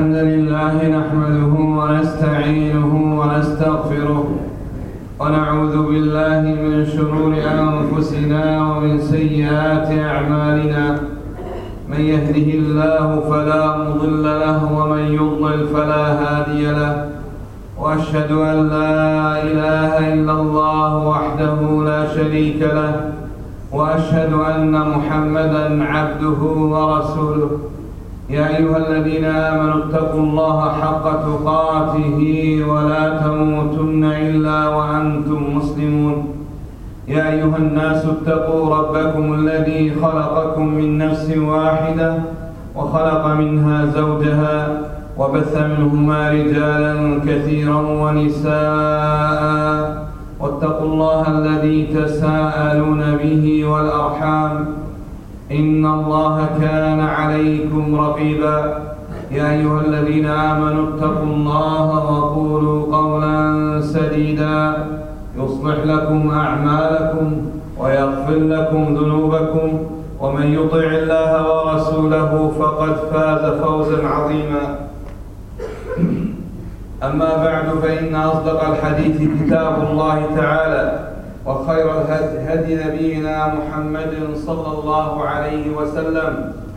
الحمد لله نحمده ونستعينه ونستغفره ونعوذ بالله من شرور أنفسنا ومن سيئات أعمالنا. من يهده الله فلا مضل له ومن يضلل فلا هادي له، وأشهد أن لا إله إلا الله وحده لا شريك له، وأشهد أن محمدًا عبده ورسوله. يا أيها الذين آمنوا اتقوا الله حق تقاته ولا تموتن إلا وأنتم مسلمون. يا أيها الناس اتقوا ربكم الذي خلقكم من نفس واحدة وخلق منها زوجها وبث منهما رجالا كثيرا ونساء، واتقوا الله الذي تساءلون به والأرحام إن الله كان عليكم رقيبا. يا أيها الذين آمنوا اتقوا الله وقولوا قولا سديدا يصلح لكم أعمالكم ويغفر لكم ذنوبكم، ومن يطع الله ورسوله فقد فاز فوزا عظيما. أما بعد، فإن أصدق الحديث كتاب الله تعالى، وخير الهدي نبينا محمد صلى الله عليه وسلم،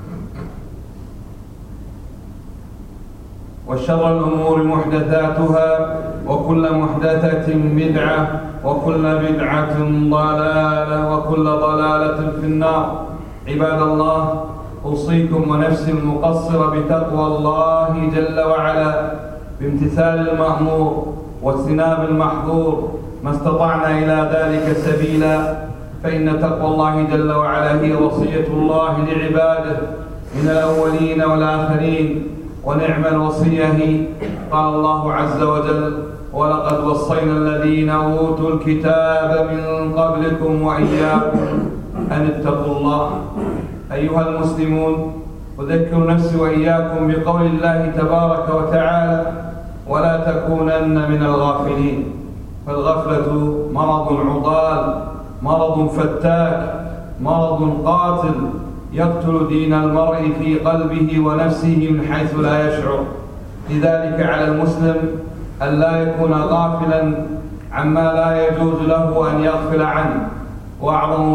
وشر الأمور محدثاتها، وكل محدثة بدعة، وكل بدعة ضلالة، وكل ضلالة في النار. عباد الله، أوصيكم ونفسي المقصرة بتقوى الله جل وعلا، بامتثال المأمور واجتناب المحظور ما استطعنا إلى ذلك سبيلا، فإن تقوى الله جل وعلا هي وصية الله لعباده من الأولين والآخرين، ونعم الوصية هي. قال الله عز وجل: ولقد وصينا الذين أوتوا الكتاب من قبلكم وإياكم أن اتقوا الله. أيها المسلمون، أذكر نفسي وإياكم بقول الله تبارك وتعالى: ولا تكونن من الغافلين. فالغفلة مرض عضال، مرض فتاك، مرض قاتل، يقتل دين المرء في قلبه ونفسه من حيث لا يشعر. لذلك على المسلم أن لا يكون غافلا عما لا يجوز له أن يغفل عنه، وأعظم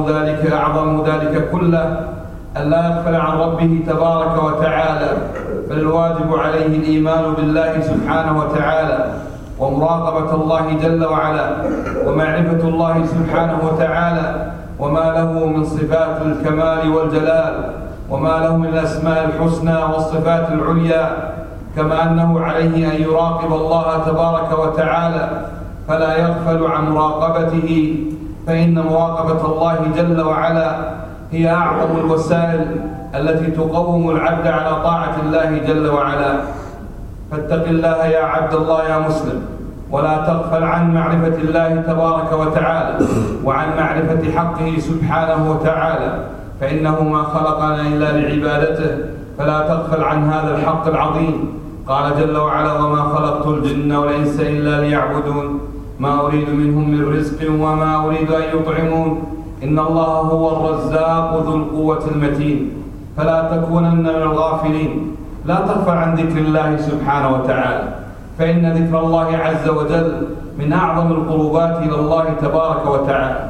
ذلك كله أن لا يغفل عن ربه تبارك وتعالى، بل الواجب عليه الإيمان بالله سبحانه وتعالى، ومراقبة الله جل وعلا، ومعرفة الله سبحانه وتعالى وما له من صفات الكمال والجلال، وما له من الأسماء الحسنى والصفات العليا، كما أنه عليه أن يراقب الله تبارك وتعالى فلا يغفل عن مراقبته، فإن مراقبة الله جل وعلا هي أعظم الوسائل التي تقوم العبد على طاعة الله جل وعلا. فاتق الله يا عبد الله يا مسلم، ولا تغفل عن معرفة الله تبارك وتعالى وعن معرفة حقه سبحانه وتعالى، فإنه ما خلقنا إلا لعبادته، فلا تغفل عن هذا الحق العظيم. قال جل وعلا: وما خلقت الجن والإنس إلا ليعبدون ما أريد منهم من رزق وما أريد أن يطعمون إن الله هو الرزاق ذو القوة المتين. فلا تكونن من الغافلين، لا تغفل عن ذكر الله سبحانه وتعالى، فإن ذكر الله عز وجل من أعظم القربات إلى الله تبارك وتعالى.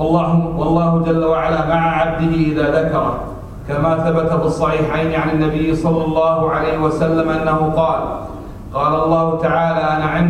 والله جل وعلا مع عبده إذا ذكره، كما ثبت في الصحيحين عن النبي صلى الله عليه وسلم أنه قال الله تعالى: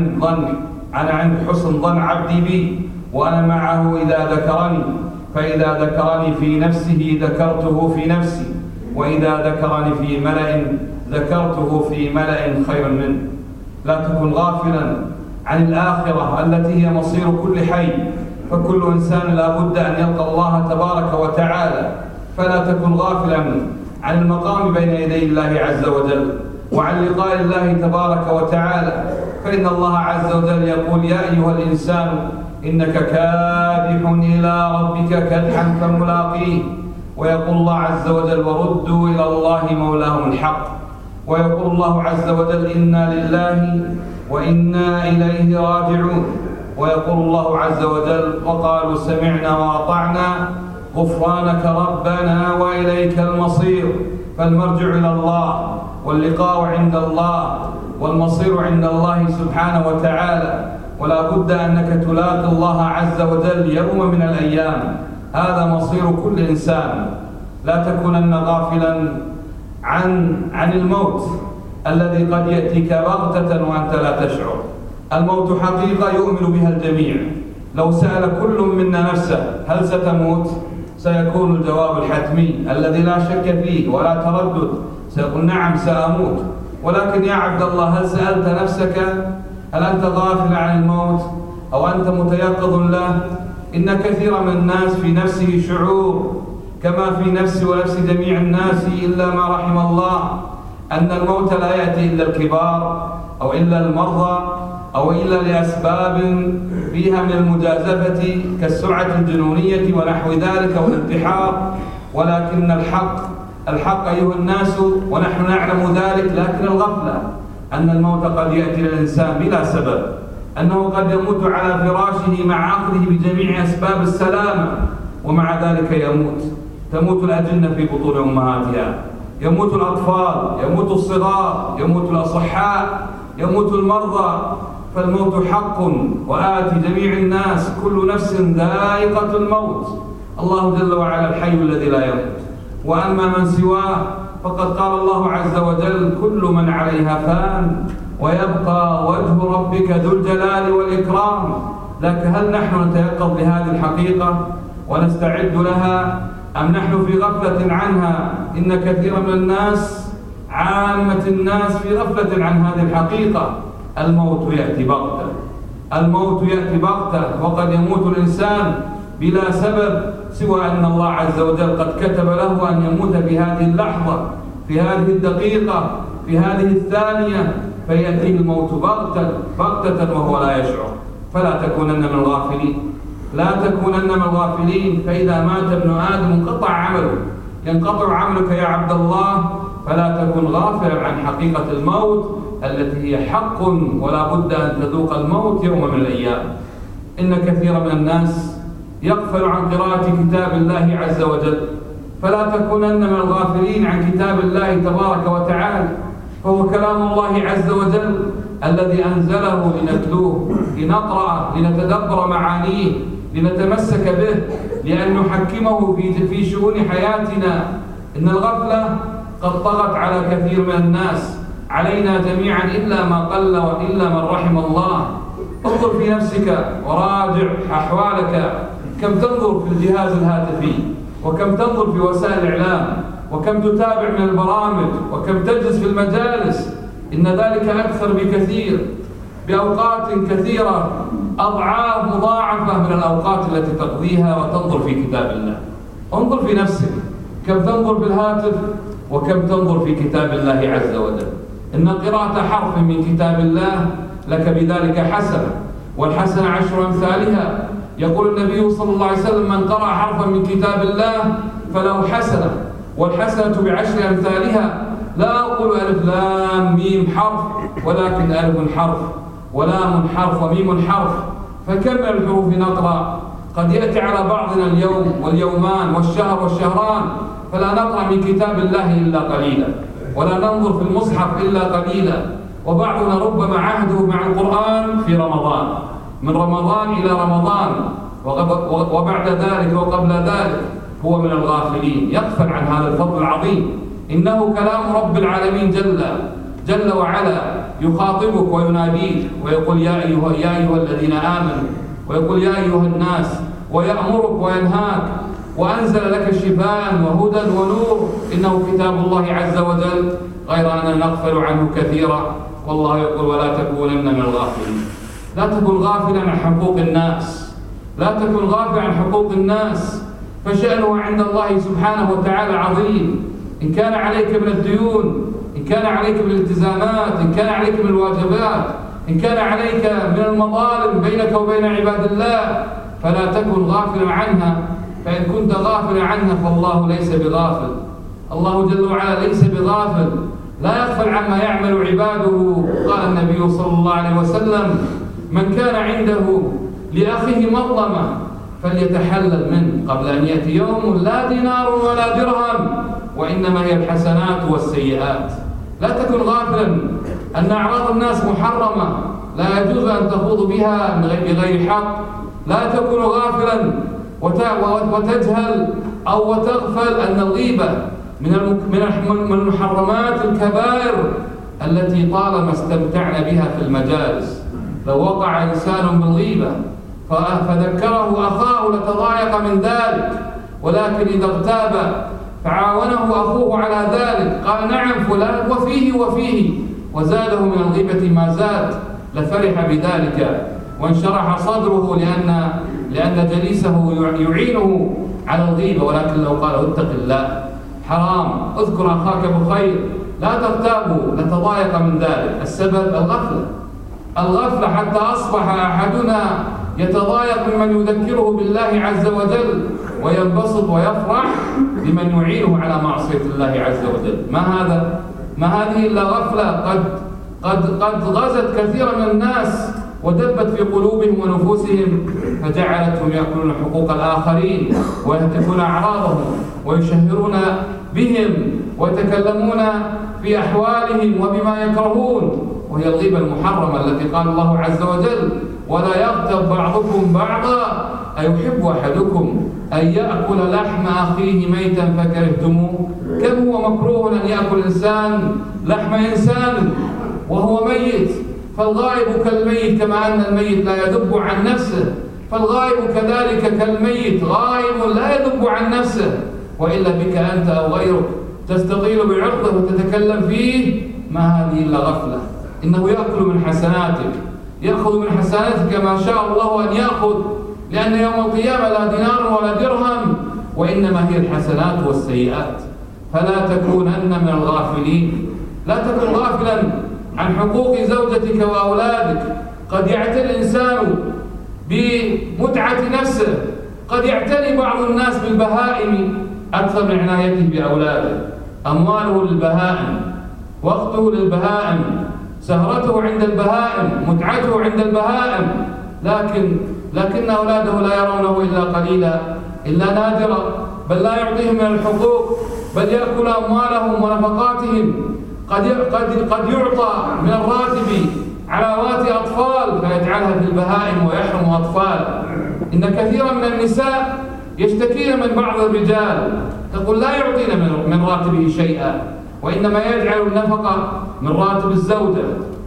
أنا عند حسن ظن عبدي بي، وأنا معه إذا ذكرني، فإذا ذكرني في نفسه ذكرته في نفسي، وإذا ذكرني في ملأ ذكرته في ملأ خير منه. لا تكن غافلا عن الآخرة التي هي مصير كل حي، فكل إنسان لا بد أن يلقى الله تبارك وتعالى، فلا تكن غافلا عن المقام بين يدي الله عز وجل، وعن لقاء الله تبارك وتعالى، فإن الله عز وجل يقول: يا أيها الإنسان إنك كادح إلى ربك كدحا فملاقيه. ويقول الله عز وجل: وردوا إلى الله مولاهم الحق. ويقول الله عز وجل: إنا لله وإنا إليه راجعون. ويقول الله عز وجل: وقالوا سمعنا وأطعنا غفرانك ربنا وإليك المصير. فالمرجع إلى الله واللقاء عند الله والمصير عند الله سبحانه وتعالى، ولا بد أنك تلاقي الله عز وجل يوم من الأيام. هذا مصير كل إنسان. لا تكونن غافلا عن الموت الذي قد يأتيك بغتة وأنت لا تشعر. الموت حقيقة يؤمن بها الجميع. لو سأل كل منا نفسه هل ستموت؟ سيكون الجواب الحتمي الذي لا شك فيه ولا تردد، سيقول نعم سأموت. ولكن يا عبد الله، هل سألت نفسك هل أنت غافل عن الموت أو أنت متيقظ له؟ إن كثير من الناس في نفسه شعور كما في نفسي ونفس جميع الناس إلا ما رحم الله، أن الموت لا يأتي إلا الكبار أو إلا المرضى أو إلا لأسباب فيها من المجازفة كالسرعة الجنونية ونحو ذلك والانتحار. ولكن الحق أيها الناس ونحن نعلم ذلك، لكن الغفلة أن الموت قد يأتي للإنسان بلا سبب، أنه قد يموت على فراشه مع عقله بجميع أسباب السلامة، ومع ذلك يموت. تموت الأجنة في بطون أمهاتها، يموت الأطفال، يموت الصغار، يموت الأصحاء، يموت المرضى. فالموت حق وآتي جميع الناس، كل نفس ذائقة الموت. الله جل وعلا الحي الذي لا يموت، وأما من سواه فقد قال الله عز وجل كل من عليها فان ويبقى وجه ربك ذو الجلال والإكرام. لكن هل نحن نتيقظ لهذه الحقيقة ونستعد لها أم نحن في غفلة عنها؟ إن كثير من الناس، عامة الناس، في غفلة عن هذه الحقيقة. الموت يأتي بغتة، الموت يأتي بغتة، وقد يموت الإنسان بلا سبب سوى أن الله عز وجل قد كتب له أن يموت في هذه اللحظة، في هذه الدقيقة، في هذه الثانية، فيأتيه الموت بغتة وهو لا يشعر. فلا تكونن من الغافلين، لا تكونن من الغافلين. فإذا مات ابن آدم انقطع عمله، ينقطع عملك يا عبد الله. فلا تكن غافلا عن حقيقة الموت التي هي حق، ولا بد أن تذوق الموت يوم من الأيام. إن كثير من الناس يغفل عن قراءة كتاب الله عز وجل، فلا تكونن من الغافلين عن كتاب الله تبارك وتعالى، فهو كلام الله عز وجل الذي أنزله لنتلوه، لنقرأ، لنتدبر معانيه، لنتمسك به، لأن نحكمه في شؤون حياتنا. إن الغفلة قد طغت على كثير من الناس، علينا جميعا إلا ما قل وإلا من رحم الله. انظر في نفسك وراجع أحوالك، كم تنظر في الجهاز الهاتفي، وكم تنظر في وسائل الإعلام، وكم تتابع من البرامج، وكم تجلس في المجالس. إن ذلك أكثر بكثير، بأوقات كثيرة، أضعاف مضاعفة من الأوقات التي تقضيها وتنظر في كتاب الله. انظر في نفسك، كم تنظر بالهاتف وكم تنظر في كتاب الله عز وجل. إن قراءة حرف من كتاب الله لك بذلك حسنة، والحسنة 10 أمثالها. يقول النبي صلى الله عليه وسلم من قرأ حرفا من كتاب الله فله حسنة، والحسنة ب10 أمثالها. لا أقول ألف لام ميم حرف، ولكن ألف حرف ولام حرف وميم حرف. فكم من الحروف نقرأ؟ قد يأتي على بعضنا اليوم واليومان والشهر والشهران فلا نقرأ من كتاب الله إلا قليلا، ولا ننظر في المصحف إلا قليلا. وبعضنا ربما عهده مع القرآن في رمضان، من رمضان إلى رمضان، وبعد ذلك وقبل ذلك هو من الغافلين، يغفل عن هذا الفضل العظيم. إنه كلام رب العالمين جل وعلا، يخاطبك ويناديك ويقول يا أيها الذين آمنوا، ويقول يا أيها الناس، ويأمرك وينهاك، وأنزل لك شفاء وهدى ونور. إنه كتاب الله عز وجل، غير أننا نغفل عنه كثيرا. والله يقول ولا تكونن من الغافلين. لا تكن غافلا عن حقوق الناس، لا تكن غافلا عن حقوق الناس، فشأنه عند الله سبحانه وتعالى عظيم. إن كان عليك من الديون، إن كان عليك من الالتزامات، إن كان عليك من الواجبات، إن كان عليك من المظالم بينك وبين عباد الله، فلا تكن غافلا عنها. فإن كنت غافلا عنها فالله ليس بغافل، الله جل وعلا ليس بغافل، لا يغفل عما يعمل عباده. قال النبي صلى الله عليه وسلم من كان عنده لأخيه مظلمة فليتحلل منه قبل أن يأتي يوم لا دينار ولا درهم، وإنما هي الحسنات والسيئات. لا تكن غافلا أن أعراض الناس محرمة لا يجوز أن تخوض بها بغير حق. لا تكن غافلا وتجهل أو وتغفل أن الغيبة من المحرمات الكبائر التي طالما استمتعنا بها في المجالس. لو وقع إنسان بالغيبة فذكره أخاه لتضايق من ذلك، ولكن إذا اغتاب فعاونه أخوه على ذلك قال نعم فلان وفيه وزاده من الغيبة ما زاد لفرح بذلك وانشرح صدره لأن جليسه يعينه على الغيبة. ولكن لو قال اتق الله حرام اذكر أخاك بخير لا تغتابه لتضايق من ذلك. السبب الغفلة حتى أصبح أحدنا يتضايق ممن يذكره بالله عز وجل وينبسط ويفرح بمن يعينه على معصية الله عز وجل. ما هذه إلا غفلة قد غزت كثيرا من الناس ودبت في قلوبهم ونفوسهم فجعلتهم يأكلون حقوق الآخرين ويهتكون أعراضهم ويشهرون بهم ويتكلمون في أحوالهم وبما يكرهون، وهي الغيبة المحرمة التي قال الله عز وجل ولا يغتب بعضكم بعضا أيحب أحدكم أن يأكل لحم أخيه ميتا فكرهتموه. كم هو مكروه أن يأكل إنسان لحم إنسان وهو ميت، فالغائب كالميت كما أن الميت لا يذب عن نفسه فالغائب كذلك كالميت غائب لا يذب عن نفسه، وإلا بك أنت أو غيرك تستطيل بعرضه وتتكلم فيه. ما هذه إلا غفلة. إنه يأكل من حسناتك، يأخذ من حسناتك ما شاء الله أن يأخذ، لأن يوم القيامة لا دينار ولا درهم وإنما هي الحسنات والسيئات. فلا تكونن من الغافلين. لا تكن غافلا عن حقوق زوجتك وأولادك. قد يعتني الإنسان بمتعة نفسه، قد يعتني بعض الناس بالبهائم أكثر من عنايته بأولاده. أمواله للبهائم، وقته للبهائم، سهرته عند البهائم، متعته عند البهائم، لكن أولاده لا يرونه إلا قليلا إلا نادرا، بل لا يعطيهم من الحقوق، بل يأكل أموالهم ونفقاتهم. قد يعطى من الراتب علاوات أطفال فيجعلها في البهائم ويحرم أطفال. إن كثيرا من النساء يشتكين من بعض الرجال تقول لا يعطينا من راتبه شيئا، وإنما يجعل النفقة من راتب الزوجة،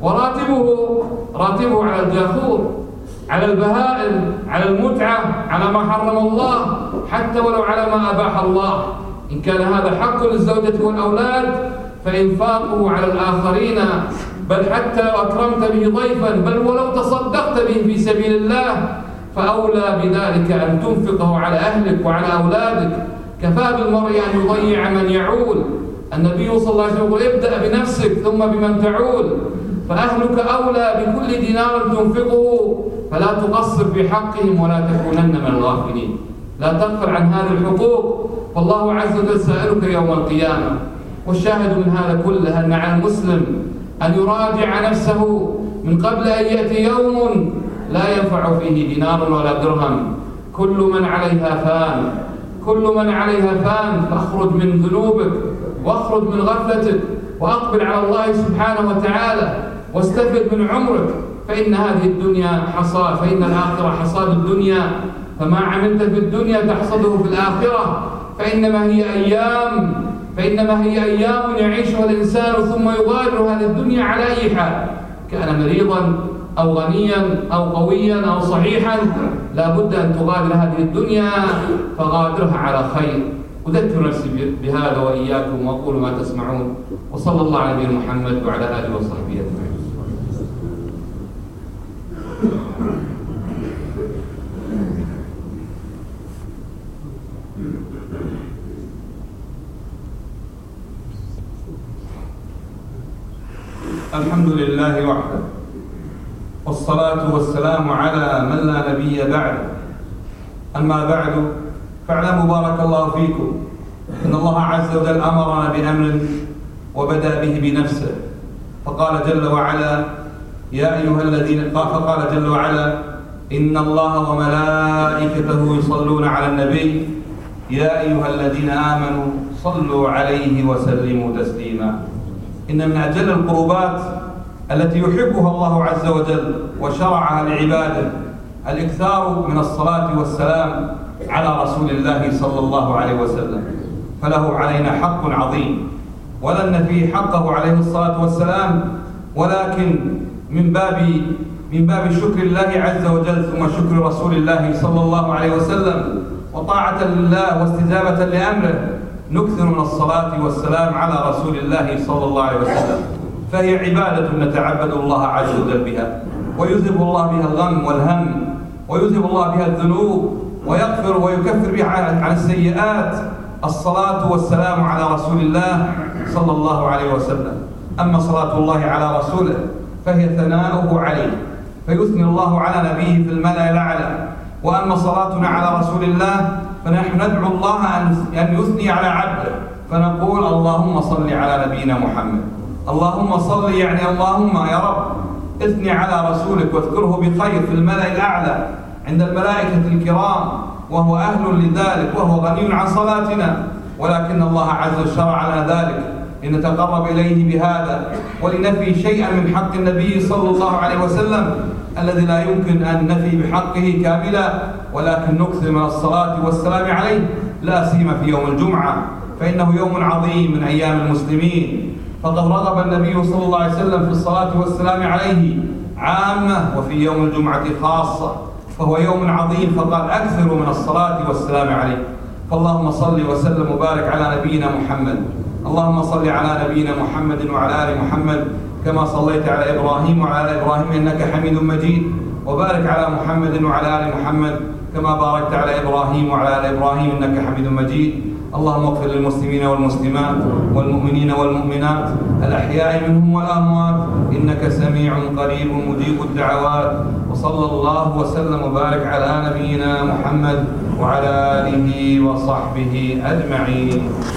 وراتبه على الجاخور، على البهائم، على المتعة، على ما حرم الله، حتى ولو على ما أباح الله. إن كان هذا حق للزوجة والأولاد فإنفاقه على الآخرين، بل حتى لو أكرمت به ضيفا، بل ولو تصدقت به في سبيل الله فأولى بذلك أن تنفقه على أهلك وعلى أولادك. كفى بالمرء أن يضيع من يعول. النبي صلى الله عليه وسلم يقول ابدأ بنفسك ثم بمن تعول، فأهلك أولى بكل دينار تنفقه، فلا تقصر في حقهم ولا تكونن من الغافلين. لا تغفل عن هذه الحقوق، فالله عز وجل سائلك يوم القيامة. والشاهد من هذا كله أن على المسلم أن يراجع نفسه من قبل أن يأتي يوم لا ينفع فيه دينار ولا درهم. كل من عليها فان، فاخرج من ذنوبك واخرج من غفلتك وأقبل على الله سبحانه وتعالى واستفد من عمرك، فإن هذه الدنيا حصاد، فإن الآخرة حصاد الدنيا، فما عملت في الدنيا تحصده في الآخرة. فإنما هي أيام يعيشها الإنسان ثم يغادر هذه الدنيا على أي حال، كان مريضا أو غنيا أو قويا أو صحيحا، لا بد أن تغادر هذه الدنيا، فغادرها على خير. أذكر نفسي بهذا وإياكم، وأقول ما تسمعون، وصلى الله على نبينا محمد وعلى آله وصحبه أجمعين. الحمد لله وحده، والصلاة والسلام على من لا نبي بعده. أما بعد، فاعلموا بارك الله فيكم إن الله عز وجل أمرنا بأمر وبدأ به بنفسه، فقال جل وعلا يا أيها الذين فقال جل وعلا إن الله وملائكته يصلون على النبي يا أيها الذين آمنوا صلوا عليه وسلموا تسليما. إن من أجل القربات التي يحبها الله عز وجل وشرعها لعباده الإكثار من الصلاة والسلام على رسول الله صلى الله عليه وسلم، فله علينا حق عظيم ولن نفي حقه عليه الصلاة والسلام، ولكن من باب شكر الله عز وجل ثم شكر رسول الله صلى الله عليه وسلم وطاعة لله واستجابة لأمره نكثر من الصلاة والسلام على رسول الله صلى الله عليه وسلم، فهي عبادة نتعبد الله عز وجل بها، ويذهب الله بها الغم والهم، ويذهب الله بها الذنوب، ويغفر ويكفر بها عن السيئات الصلاة والسلام على رسول الله صلى الله عليه وسلم. أما صلاة الله على رسوله فهي ثناؤه عليه، فيثني الله على نبيه في الملأ الأعلى. وأما صلاتنا على رسول الله فنحن ندعو الله أن يثني على عبده، فنقول اللهم صل على نبينا محمد. اللهم صل يعني اللهم يا رب اثني على رسولك واذكره بخير في الملأ الأعلى عند الملائكة الكرام، وهو أهل لذلك وهو غني عن صلاتنا، ولكن الله عز وجل شرع لنا ذلك لنتقرب إليه بهذا ولنفي شيئا من حق النبي صلى الله عليه وسلم الذي لا يمكن أن نفي بحقه كاملا، ولكن نكثر من الصلاة والسلام عليه، لا سيما في يوم الجمعة، فإنه يوم عظيم من أيام المسلمين، فقد رغب النبي صلى الله عليه وسلم في الصلاة والسلام عليه عامة وفي يوم الجمعة خاصة، فهو يوم عظيم، فقال أكثروا من الصلاة والسلام عليه. فاللهم صل وسلم وبارك على نبينا محمد. اللهم صل على نبينا محمد وعلى آل محمد كما صليت على إبراهيم وعلى آل إبراهيم إنك حميد مجيد، وبارك على محمد وعلى آل محمد كما باركت على إبراهيم وعلى آل إبراهيم إنك حميد مجيد. اللهم اغفر للمسلمين والمسلمات والمؤمنين والمؤمنات الأحياء منهم والأموات إنك سميع قريب مجيب الدعوات. وصلى الله وسلم وبارك على نبينا محمد وعلى آله وصحبه أجمعين.